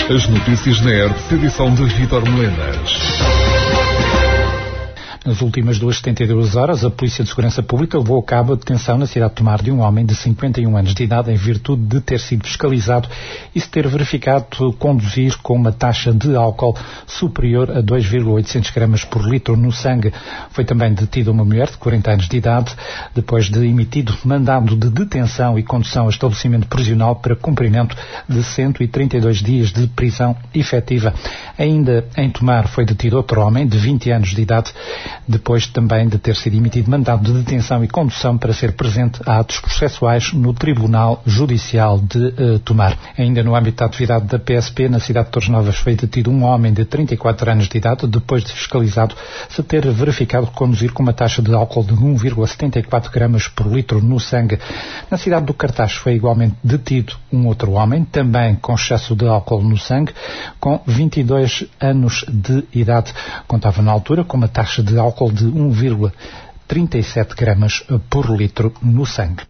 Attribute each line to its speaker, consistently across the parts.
Speaker 1: As notícias na ERP, edição de Vítor Melenas.
Speaker 2: Nas últimas 72 horas, a Polícia de Segurança Pública levou a cabo a detenção na cidade de Tomar de um homem de 51 anos de idade em virtude de ter sido fiscalizado e se ter verificado conduzir com uma taxa de álcool superior a 2,800 gramas por litro no sangue. Foi também detida uma mulher de 40 anos de idade, depois de emitido mandado de detenção e condução a estabelecimento prisional para cumprimento de 132 dias de prisão efetiva. Ainda em Tomar foi detido outro homem de 20 anos de idade, depois também de ter sido emitido mandado de detenção e condução para ser presente a atos processuais no Tribunal Judicial de Tomar. Ainda no âmbito da atividade da PSP, na cidade de Torres Novas foi detido um homem de 34 anos de idade, depois de fiscalizado se ter verificado conduzir com uma taxa de álcool de 1,74 gramas por litro no sangue. Na cidade do Cartaz foi igualmente detido um outro homem, também com excesso de álcool no sangue, com 22 anos de idade. Contava na altura com uma taxa de álcool de 1,37 gramas por litro no sangue.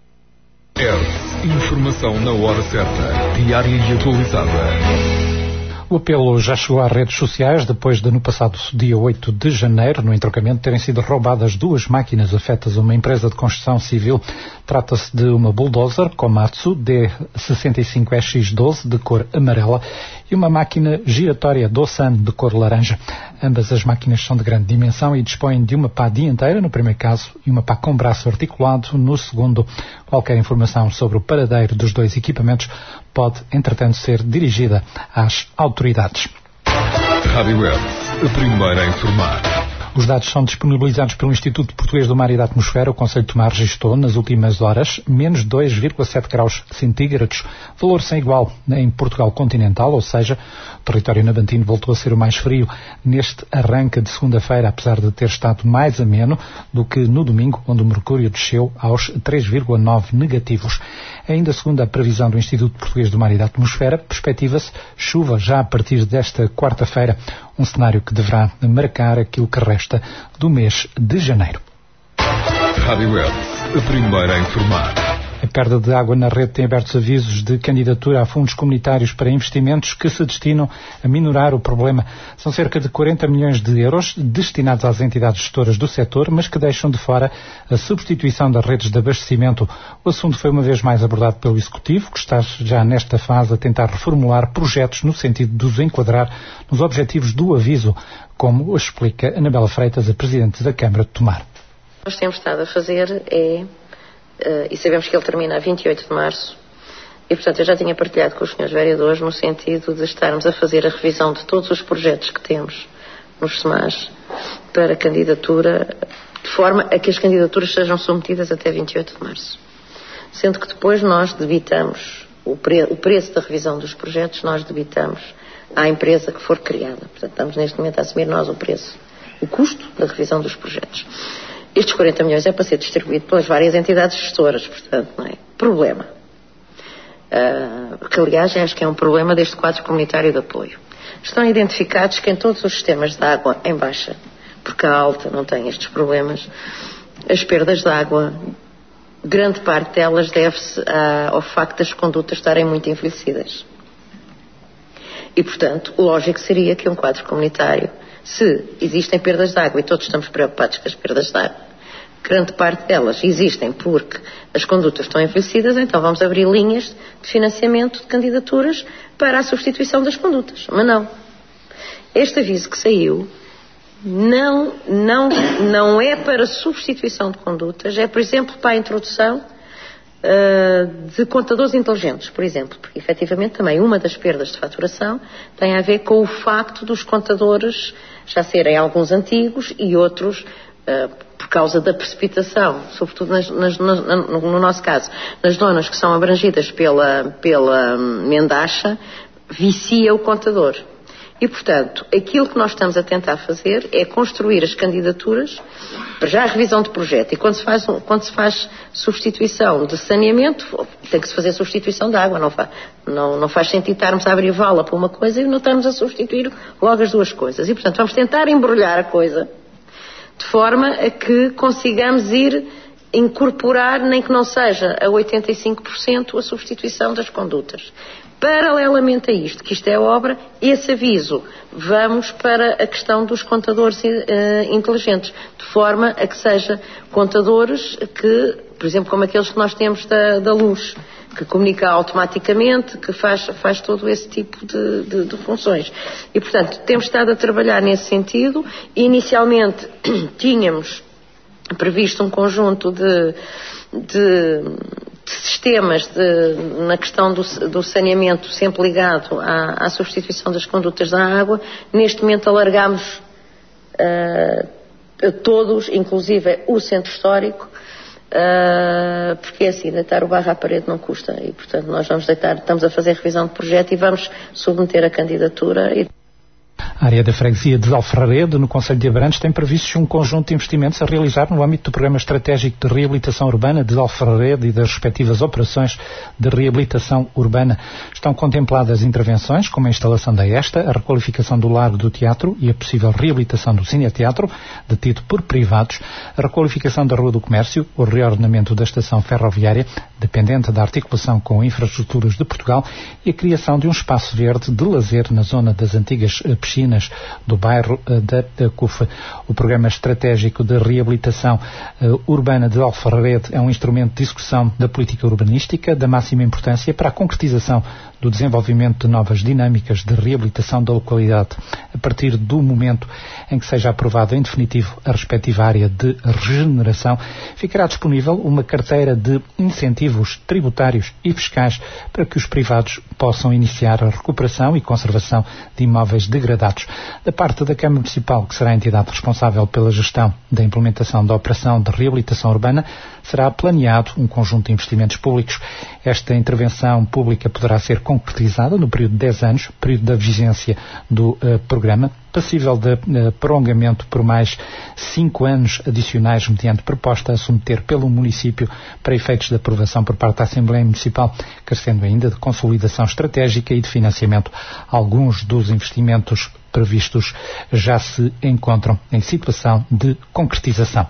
Speaker 1: Informação na hora certa, diária e atualizada.
Speaker 2: O apelo já chegou às redes sociais depois de, no passado dia 8 de janeiro, no entroncamento, terem sido roubadas duas máquinas afetas a uma empresa de construção civil. Trata-se de uma bulldozer Komatsu D65SX12 de cor amarela e uma máquina giratória Doosan de cor laranja. Ambas as máquinas são de grande dimensão e dispõem de uma pá dianteira, no primeiro caso, e uma pá com braço articulado, no segundo. Qualquer informação sobre o paradeiro dos dois equipamentos pode, entretanto, ser dirigida às autoridades.
Speaker 1: Rádio ERP, a primeira a informar.
Speaker 2: Os dados são disponibilizados pelo Instituto Português do Mar e da Atmosfera. O Concelho de Tomar registrou, nas últimas horas, menos 2,7 graus centígrados, valor sem igual em Portugal continental, ou seja, o território navantino voltou a ser o mais frio neste arranque de segunda-feira, apesar de ter estado mais ameno do que no domingo, onde o mercúrio desceu aos 3,9 negativos. Ainda segundo a previsão do Instituto Português do Mar e da Atmosfera, perspectiva-se chuva já a partir desta quarta-feira, um cenário que deverá marcar aquilo que resta do mês de janeiro.
Speaker 1: Rádio ERP, a primeira a informar.
Speaker 2: A perda de água na rede tem abertos avisos de candidatura a fundos comunitários para investimentos que se destinam a minorar o problema. São cerca de 40 milhões de euros destinados às entidades gestoras do setor, mas que deixam de fora a substituição das redes de abastecimento. O assunto foi uma vez mais abordado pelo Executivo, que está já nesta fase a tentar reformular projetos no sentido de os enquadrar nos objetivos do aviso, como explica Anabela Freitas, a Presidente da Câmara de Tomar.
Speaker 3: Nós temos estado a fazer e sabemos que ele termina a 28 de março, e portanto eu já tinha partilhado com os senhores vereadores no sentido de estarmos a fazer a revisão de todos os projetos que temos nos SEMAS para candidatura, de forma a que as candidaturas sejam submetidas até 28 de março. Sendo que depois nós debitamos o preço da revisão dos projetos, nós debitamos à empresa que for criada. Portanto, estamos neste momento a assumir nós o custo da revisão dos projetos. Estes 40 milhões é para ser distribuído pelas várias entidades gestoras, portanto, não é? Problema. Que, aliás, acho que é um problema deste quadro comunitário de apoio. Estão identificados que em todos os sistemas de água em baixa, porque a alta não tem estes problemas, as perdas de água, grande parte delas deve-se ao facto das condutas estarem muito envelhecidas. E, portanto, o lógico seria que um quadro comunitário, se existem perdas de água e todos estamos preocupados com as perdas de água, grande parte delas existem porque as condutas estão envelhecidas, então vamos abrir linhas de financiamento de candidaturas para a substituição das condutas. Mas não. Este aviso que saiu não é para substituição de condutas, é, por exemplo, para a introdução de contadores inteligentes, por exemplo, porque efetivamente também uma das perdas de faturação tem a ver com o facto dos contadores já serem alguns antigos e outros, por causa da precipitação, sobretudo no nosso caso, nas zonas que são abrangidas pela mendacha, vicia o contador. E, portanto, aquilo que nós estamos a tentar fazer é construir as candidaturas para já a revisão de projeto. E quando se faz substituição de saneamento, tem que se fazer substituição de água. Não faz sentido estarmos a abrir vala para uma coisa e não estarmos a substituir logo as duas coisas. E, portanto, vamos tentar embrulhar a coisa de forma a que consigamos ir incorporar, nem que não seja a 85%, a substituição das condutas. Paralelamente a isto, que isto é obra, esse aviso, vamos para a questão dos contadores inteligentes, de forma a que seja contadores que, por exemplo, como aqueles que nós temos da luz, que comunica automaticamente, que faz todo esse tipo de funções. E, portanto, temos estado a trabalhar nesse sentido. Inicialmente tínhamos previsto um conjunto de sistemas na questão do saneamento, sempre ligado à substituição das condutas da água. Neste momento alargámos a todos, inclusive o centro histórico, porque assim, deitar o barro à parede não custa, e portanto nós estamos a fazer revisão de projeto e vamos submeter a candidatura.
Speaker 2: A área da freguesia de Alfarrarede, no concelho de Abrantes, tem previsto um conjunto de investimentos a realizar no âmbito do Programa Estratégico de Reabilitação Urbana de Alfarrarede e das respectivas operações de reabilitação urbana. Estão contempladas intervenções como a instalação da ESTA, a requalificação do Largo do Teatro e a possível reabilitação do Cineteatro, detido por privados, a requalificação da Rua do Comércio, o reordenamento da estação ferroviária, dependente da articulação com infraestruturas de Portugal, e a criação de um espaço verde de lazer na zona das antigas piscinas do bairro da CUF. O Programa Estratégico de Reabilitação Urbana de Alfarrarede é um instrumento de execução da política urbanística da máxima importância para a concretização do desenvolvimento de novas dinâmicas de reabilitação da localidade. A partir do momento em que seja aprovada em definitivo a respectiva área de regeneração, ficará disponível uma carteira de incentivos tributários e fiscais para que os privados possam iniciar a recuperação e conservação de imóveis degradados. Da parte da Câmara Municipal, que será a entidade responsável pela gestão da implementação da operação de reabilitação urbana, será planeado um conjunto de investimentos públicos. Esta intervenção pública poderá ser concretizada no período de 10 anos, período da vigência do programa, passível de prolongamento por mais 5 anos adicionais, mediante proposta a submeter pelo município para efeitos de aprovação por parte da Assembleia Municipal, carecendo ainda de consolidação estratégica e de financiamento. Alguns dos investimentos previstos já se encontram em situação de concretização.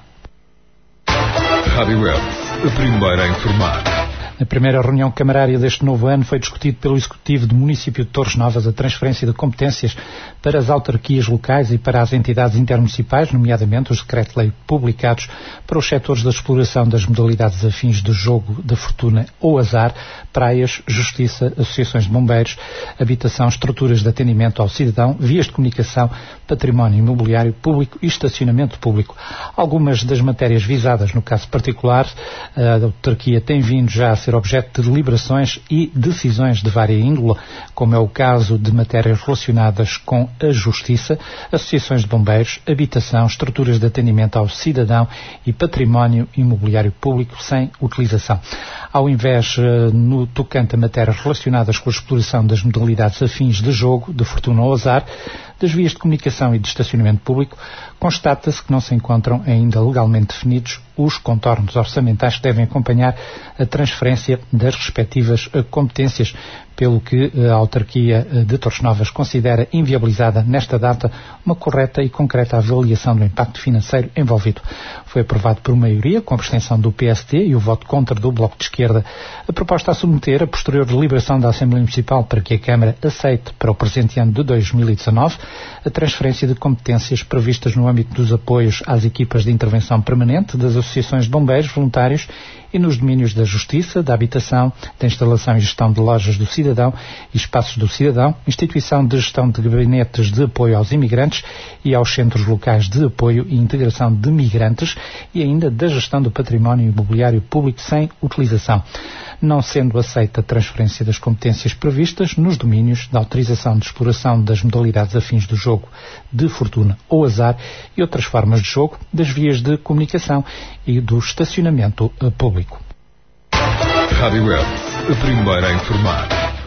Speaker 1: Rádio Web, a primeira a informar.
Speaker 2: Na primeira reunião camarária deste novo ano foi discutido pelo Executivo do Município de Torres Novas a transferência de competências para as autarquias locais e para as entidades intermunicipais, nomeadamente os decretos-lei publicados para os setores da exploração das modalidades afins de jogo, de fortuna ou azar, praias, justiça, associações de bombeiros, habitação, estruturas de atendimento ao cidadão, vias de comunicação, património imobiliário público e estacionamento público. Algumas das matérias visadas, no caso particular, a autarquia tem vindo já a ser objeto de deliberações e decisões de vária índole, como é o caso de matérias relacionadas com a justiça, associações de bombeiros, habitação, estruturas de atendimento ao cidadão e património imobiliário público sem utilização. Ao invés, no tocante a matérias relacionadas com a exploração das modalidades afins de jogo, de fortuna ou azar, das vias de comunicação e de estacionamento público, constata-se que não se encontram ainda legalmente definidos os contornos orçamentais que devem acompanhar a transferência das respectivas competências, pelo que a autarquia de Torres Novas considera inviabilizada nesta data uma correta e concreta avaliação do impacto financeiro envolvido. Foi aprovado por maioria, com a abstenção do PST e o voto contra do Bloco de Esquerda, a proposta a submeter a posterior deliberação da Assembleia Municipal para que a Câmara aceite para o presente ano de 2019 a transferência de competências previstas no âmbito dos apoios às equipas de intervenção permanente, das associações de bombeiros voluntários e nos domínios da justiça, da habitação, da instalação e gestão de lojas do cidadão e espaços do cidadão, instituição de gestão de gabinetes de apoio aos imigrantes e aos centros locais de apoio e integração de migrantes e ainda da gestão do património imobiliário público sem utilização, não sendo aceita a transferência das competências previstas nos domínios da autorização de exploração das modalidades afins do jogo, de fortuna ou azar e outras formas de jogo, das vias de comunicação e do estacionamento público.
Speaker 1: Rádio Web, a primeira a informar.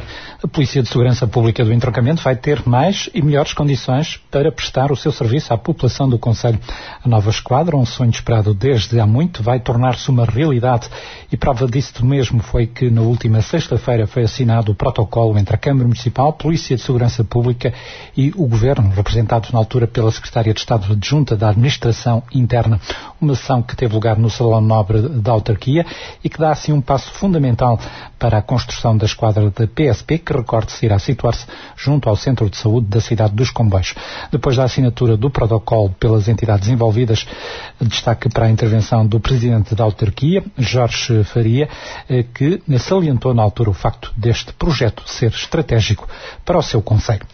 Speaker 2: A Polícia de Segurança Pública do Entroncamento vai ter mais e melhores condições para prestar o seu serviço à população do concelho. A nova esquadra, um sonho esperado desde há muito, vai tornar-se uma realidade. E prova disso mesmo foi que na última sexta-feira foi assinado o protocolo entre a Câmara Municipal, a Polícia de Segurança Pública e o Governo, representados na altura pela Secretária de Estado Adjunta da Administração Interna. Uma ação que teve lugar no Salão Nobre da Autarquia e que dá assim um passo fundamental para a construção da esquadra da PSP, que recorde-se irá situar-se junto ao Centro de Saúde da cidade dos Comboios. Depois da assinatura do protocolo pelas entidades envolvidas, destaque para a intervenção do Presidente da Autarquia, Jorge Faria, que salientou na altura o facto deste projeto ser estratégico para o seu concelho.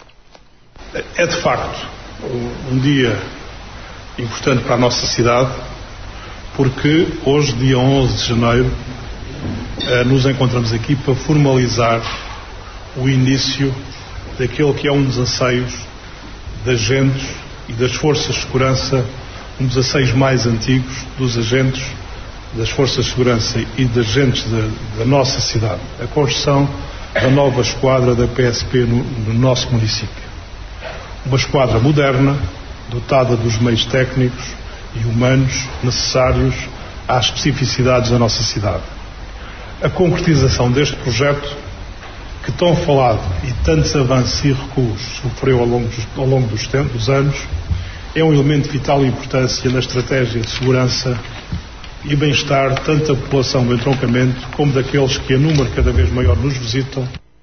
Speaker 4: É de facto um dia importante para a nossa cidade, porque hoje, dia 11 de janeiro, nos encontramos aqui para formalizar o início daquele que é um dos anseios de agentes e das forças de segurança, um dos anseios mais antigos dos agentes das forças de segurança e dos agentes da nossa cidade, a construção da nova esquadra da PSP no nosso município. Uma esquadra moderna, dotada dos meios técnicos e humanos necessários às especificidades da nossa cidade. A concretização deste projeto, que tão falado e tantos avanços e recuos sofreu ao longo dos anos, é um elemento de vital importância na estratégia de segurança e bem-estar tanto da população do entroncamento como daqueles que, a número cada vez maior, nos visitam.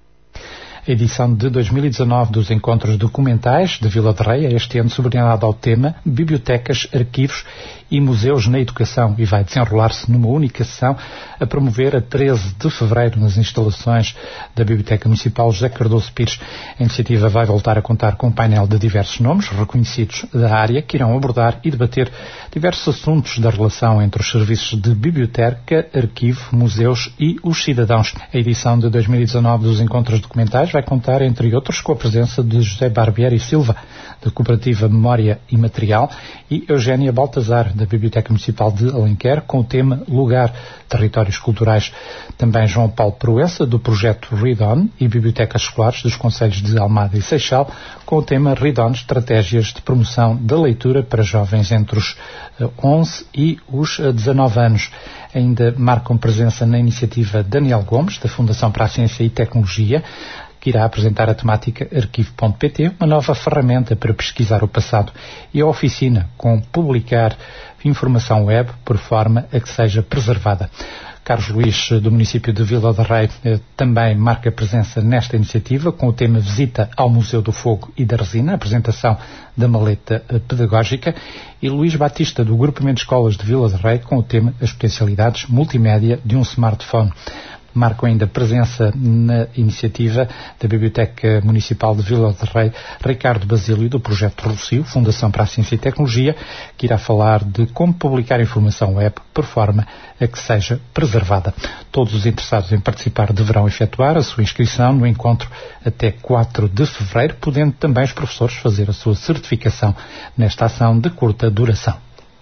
Speaker 2: A edição de 2019 dos Encontros Documentais de Vila de Rei é este ano subordinada ao tema Bibliotecas, Arquivos e Museus na Educação e vai desenrolar-se numa única sessão a promover a 13 de fevereiro nas instalações da Biblioteca Municipal José Cardoso Pires. A iniciativa vai voltar a contar com um painel de diversos nomes reconhecidos da área que irão abordar e debater diversos assuntos da relação entre os serviços de biblioteca, arquivo, museus e os cidadãos. A edição de 2019 dos Encontros Documentais vai contar, entre outros, com a presença de José Barbieri Silva, da Cooperativa Memória e Material, e Eugénia Baltazar, da Biblioteca Municipal de Alenquer, com o tema Lugar, Territórios Culturais. Também João Paulo Proença, do projeto Read On e Bibliotecas Escolares dos concelhos de Almada e Seixal, com o tema Read On, Estratégias de Promoção da Leitura para Jovens entre os 11 e os 19 anos. Ainda marcam presença na iniciativa Daniel Gomes, da Fundação para a Ciência e Tecnologia, que irá apresentar a temática arquivo.pt, uma nova ferramenta para pesquisar o passado, e a oficina com publicar informação web por forma a que seja preservada. Carlos Luís, do município de Vila de Rei, também marca presença nesta iniciativa com o tema Visita ao Museu do Fogo e da Resina, apresentação da maleta pedagógica, e Luís Batista, do Agrupamento de Escolas de Vila de Rei, com o tema As Potencialidades Multimédia de um Smartphone. Marcam ainda presença na iniciativa da Biblioteca Municipal de Vila de Rei, Ricardo Basílio, do projeto Rocio, Fundação para a Ciência e Tecnologia, que irá falar de como publicar informação web por forma a que seja preservada. Todos os interessados em participar deverão efetuar a sua inscrição no encontro até 4 de fevereiro, podendo também os professores fazer a sua certificação nesta ação de curta duração.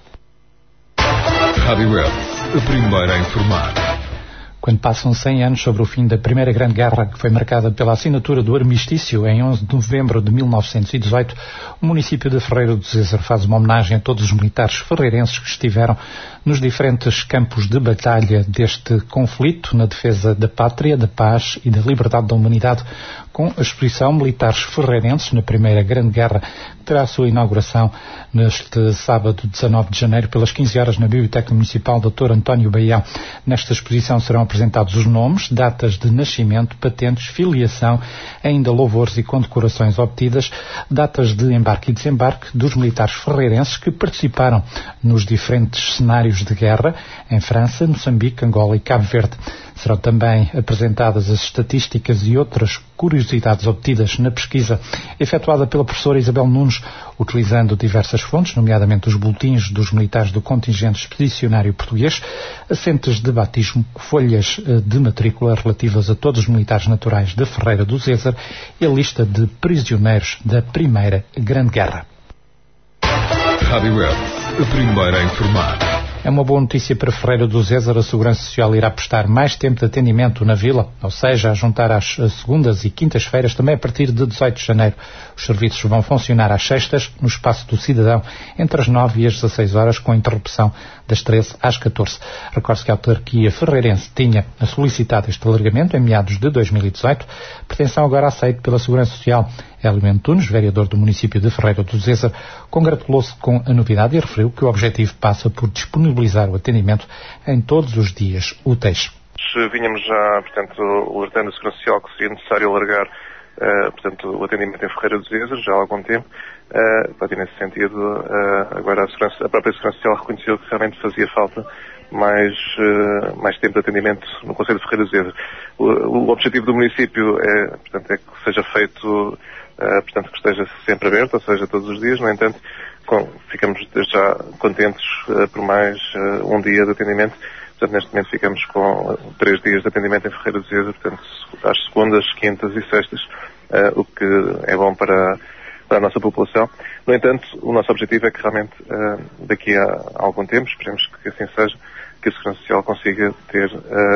Speaker 1: Rádio Web, a primeira a informar.
Speaker 2: Quando passam 100 anos sobre o fim da Primeira Grande Guerra, que foi marcada pela assinatura do armistício em 11 de novembro de 1918, o município de Ferreira do Zezer faz uma homenagem a todos os militares ferreirenses que estiveram nos diferentes campos de batalha deste conflito na defesa da pátria, da paz e da liberdade da humanidade, com a exposição Militares Ferreirenses na Primeira Grande Guerra, que terá a sua inauguração neste sábado 19 de janeiro pelas 15 horas na Biblioteca Municipal Dr. António Baião. Nesta exposição serão apresentados os nomes, datas de nascimento, patentes, filiação, ainda louvores e condecorações obtidas, datas de embarque e desembarque dos militares ferreirenses que participaram nos diferentes cenários de guerra em França, Moçambique, Angola e Cabo Verde. Serão também apresentadas as estatísticas e outras curiosidades obtidas na pesquisa efetuada pela professora Isabel Nunes, utilizando diversas fontes, nomeadamente os boletins dos militares do contingente expedicionário português, assentes de batismo, folhas de matrícula relativas a todos os militares naturais da Ferreira do Zezer e a lista de prisioneiros da Primeira Grande Guerra.
Speaker 1: Rádio Web, a primeira a informar.
Speaker 2: É uma boa notícia para Ferreira do Zézer. A Segurança Social irá prestar mais tempo de atendimento na vila, ou seja, a juntar às segundas e quintas-feiras, também a partir de 18 de janeiro. Os serviços vão funcionar às sextas, no espaço do cidadão, entre as 9 e as 16 horas, com interrupção das 13 às 14. Recorde-se que a autarquia ferreirense tinha solicitado este alargamento em meados de 2018. Pretensão agora aceita pela Segurança Social. Hélio Antunes, vereador do município de Ferreira do Zézer, congratulou-se com a novidade e referiu que o objetivo passa por disponibilizar o atendimento em todos os dias úteis.
Speaker 5: Vínhamos já, portanto, alertando a Segurança Social que seria necessário alargar, portanto, o atendimento em Ferreira do Zézer já há algum tempo. E nesse sentido, agora a própria Segurança Social reconheceu que realmente fazia falta mais tempo de atendimento no Concelho de Ferreira do Zézer. O objetivo do município é que seja feito, portanto, que esteja sempre aberto, ou seja, todos os dias. No entanto, ficamos desde já contentes por mais um dia de atendimento. Portanto, neste momento ficamos com 3 dias de atendimento em Ferreira do Zézer, portanto, às segundas, quintas e sextas, o que é bom para a nossa população. No entanto, o nosso objetivo é que realmente, daqui a algum tempo, esperemos que assim seja, que a Segurança Social consiga ter,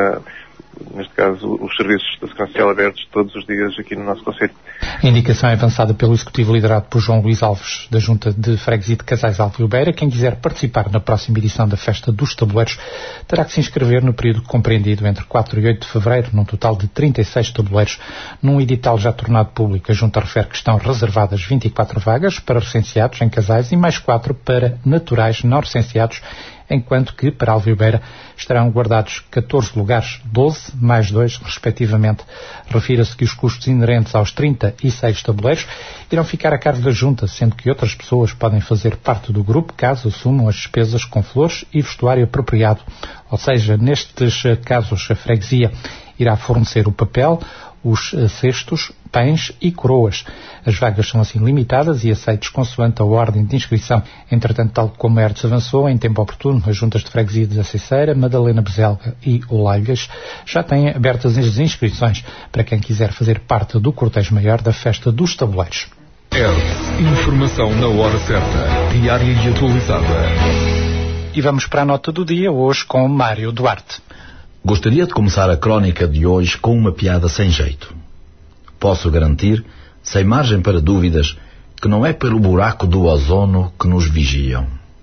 Speaker 5: neste caso, os serviços da Segurança Social abertos todos os dias aqui no nosso concelho.
Speaker 2: A indicação é avançada pelo Executivo liderado por João Luís Alves, da Junta de Freguesia de Casais Alvio Beira. Quem quiser participar na próxima edição da Festa dos Tabuleiros terá que se inscrever no período compreendido entre 4 e 8 de fevereiro, num total de 36 tabuleiros. Num edital já tornado público, a Junta refere que estão reservadas 24 vagas para recenseados em Casais e mais 4 para naturais não recenseados, enquanto que, para Alvio Beira, estarão guardados 14 lugares, 12 mais 2, respectivamente. Refira-se que os custos inerentes aos 36 tabuleiros irão ficar a cargo da Junta, sendo que outras pessoas podem fazer parte do grupo, caso assumam as despesas com flores e vestuário apropriado. Ou seja, nestes casos, a freguesia irá fornecer o papel, os cestos, pães e coroas. As vagas são assim limitadas e aceites consoante a ordem de inscrição. Entretanto, tal como a Hertz avançou, em tempo oportuno, as juntas de freguesia de Aceiceira, Madalena Bezelga e Olalhas já têm abertas as inscrições para quem quiser fazer parte do cortejo maior da Festa dos Tabuleiros.
Speaker 1: Hertz, informação na hora certa, diária e atualizada.
Speaker 2: E vamos para a nota do dia, hoje com Mário Duarte.
Speaker 6: Gostaria de começar a crónica de hoje com uma piada sem jeito. Posso garantir, sem margem para dúvidas, que não é pelo buraco do ozono que nos vigiam.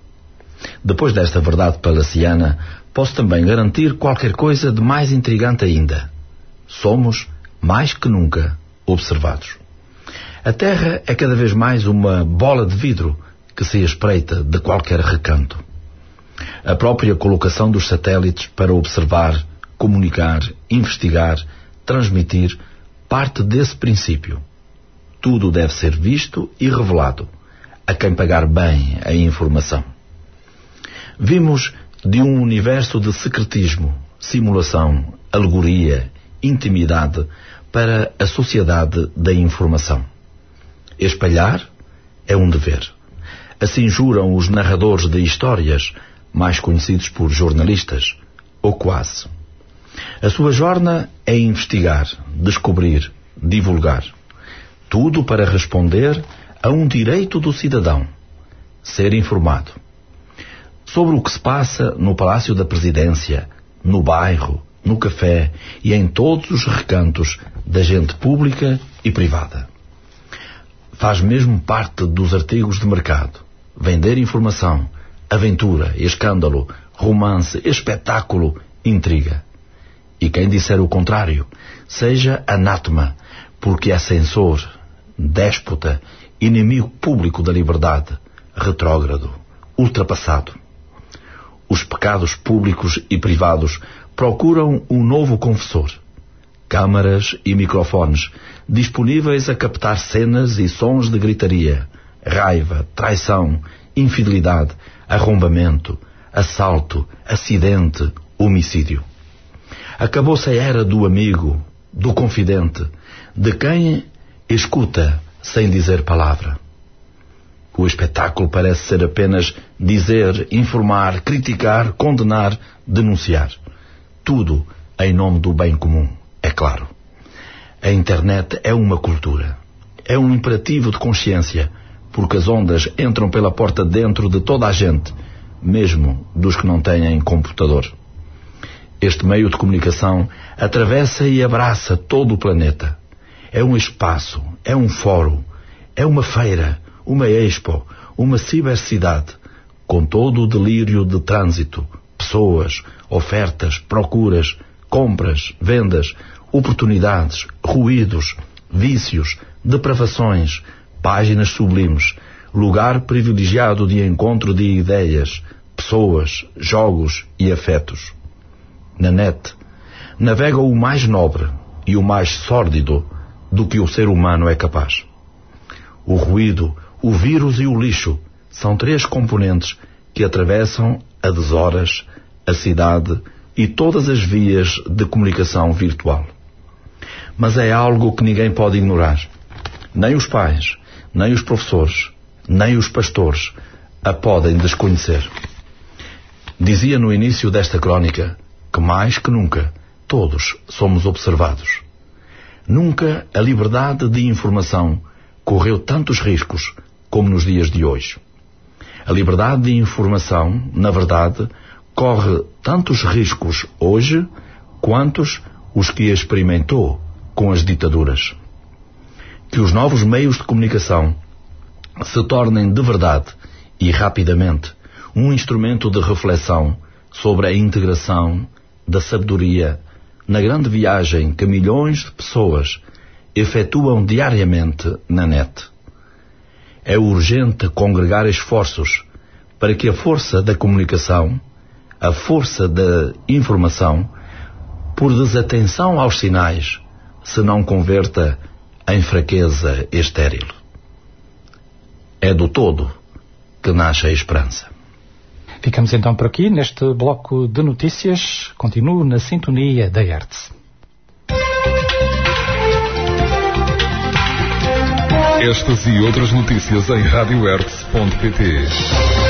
Speaker 6: Depois desta verdade palaciana, posso também garantir qualquer coisa de mais intrigante ainda. Somos, mais que nunca, observados. A Terra é cada vez mais uma bola de vidro que se espreita de qualquer recanto. A própria colocação dos satélites para observar, comunicar, investigar, transmitir, parte desse princípio. Tudo deve ser visto e revelado, a quem pagar bem a informação. Vimos de um universo de secretismo, simulação, alegoria, intimidade para a sociedade da informação. Espalhar é um dever. Assim juram os narradores de histórias, mais conhecidos por jornalistas, ou quase. A sua jorna é investigar, descobrir, divulgar. Tudo para responder a um direito do cidadão, ser informado. Sobre o que se passa no Palácio da Presidência, no bairro, no café e em todos os recantos da gente pública e privada. Faz mesmo parte dos artigos de mercado. Vender informação, aventura, escândalo, romance, espetáculo, intriga. E quem disser o contrário, seja anátema, porque é censor, déspota, inimigo público da liberdade, retrógrado, ultrapassado. Os pecados públicos e privados procuram um novo confessor. Câmaras e microfones disponíveis a captar cenas e sons de gritaria, raiva, traição, infidelidade, arrombamento, assalto, acidente, homicídio. Acabou-se a era do amigo, do confidente, de quem escuta sem dizer palavra. O espetáculo parece ser apenas dizer, informar, criticar, condenar, denunciar. Tudo em nome do bem comum, é claro. A internet é uma cultura. É um imperativo de consciência, porque as ondas entram pela porta dentro de toda a gente, mesmo dos que não têm computador. Este meio de comunicação atravessa e abraça todo o planeta. É um espaço, é um fórum, é uma feira, uma expo, uma cibercidade, com todo o delírio de trânsito, pessoas, ofertas, procuras, compras, vendas, oportunidades, ruídos, vícios, depravações, páginas sublimes, lugar privilegiado de encontro de ideias, pessoas, jogos e afetos. Na net, navega o mais nobre e o mais sórdido do que o ser humano é capaz. O ruído, o vírus e o lixo são 3 componentes que atravessam a deshoras, a cidade e todas as vias de comunicação virtual. Mas é algo que ninguém pode ignorar. Nem os pais, nem os professores, nem os pastores a podem desconhecer. Dizia no início desta crónica que mais que nunca todos somos observados. Nunca a liberdade de informação correu tantos riscos como nos dias de hoje. A liberdade de informação, na verdade, corre tantos riscos hoje quantos os que experimentou com as ditaduras. Que os novos meios de comunicação se tornem de verdade e rapidamente um instrumento de reflexão sobre a integração da sabedoria na grande viagem que milhões de pessoas efetuam diariamente na net. É urgente congregar esforços para que a força da comunicação, a força da informação, por desatenção aos sinais, se não converta em fraqueza estéril. É do todo que nasce a esperança.
Speaker 2: Ficamos então por aqui neste bloco de notícias. Continuo na sintonia da Hertz.
Speaker 1: Estas e outras notícias em radiohertz.pt.